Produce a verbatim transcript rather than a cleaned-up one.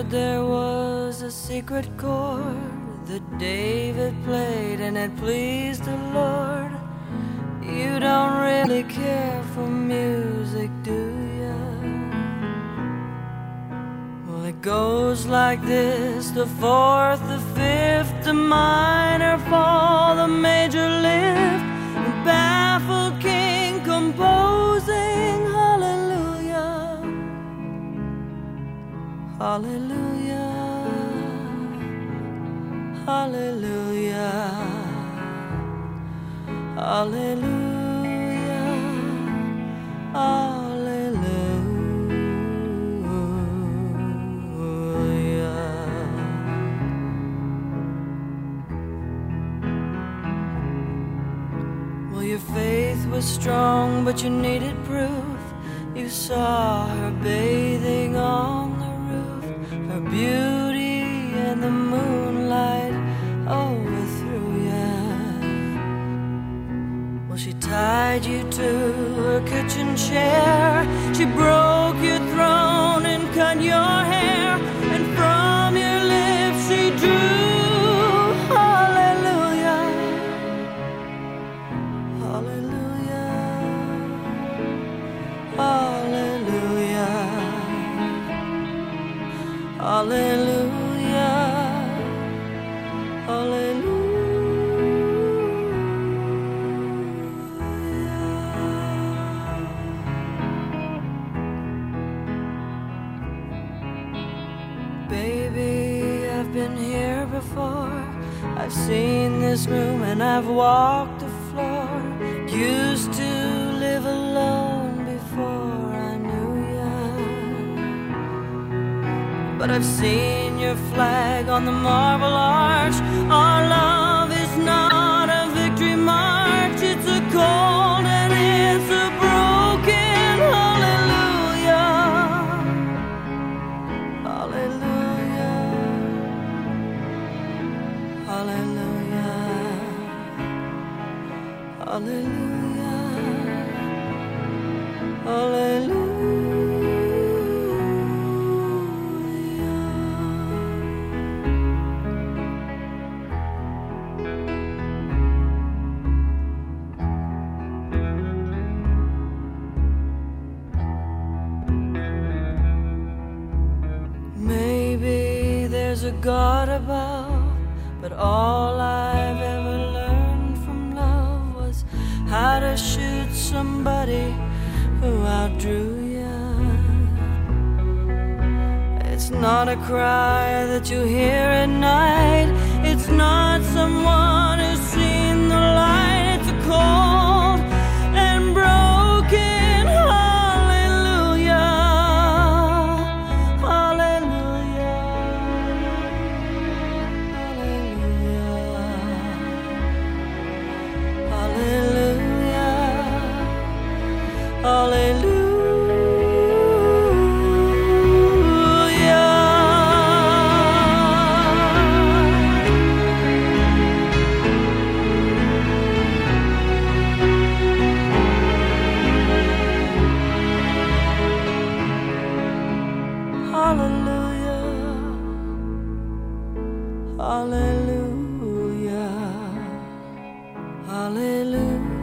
heard there was a secret chord that David played and it pleased the Lord. You don't really care for music, do ya? Well, it goes like this: the fourth, the fifth, the minor fall, the major lift, the baffled king composing hallelujah, hallelujah, hallelujah, hallelujah, hallelujah. Well, your faith was strong, but you needed proof. You saw her bathing on the roof, her beauty and the moonlight overthrew ya. Well, she tied you to her kitchen chair, she broke your throne and cut your hair, and from your lips she drew hallelujah, hallelujah, hallelujah, hallelujah, hallelujah. Baby, I've been here before. I've seen this room and I've walked the floor. Used to live alone before I knew ya. But I've seen your flag on the marble arch. Our love is not a victory march. It's a cold and it's a broken hallelujah, hallelujah, hallelujah, hallelujah, hallelujah. Maybe there's a God above, but all I've ever learned from love was how to shoot somebody who outdrew ya. It's not a cry that you hear at night. It's not someone who's seen the light. It's a cold and broken hallelujah, hallelujah, hallelujah, hallelujah, hallelujah. Hallelujah, hallelujah, hallelujah.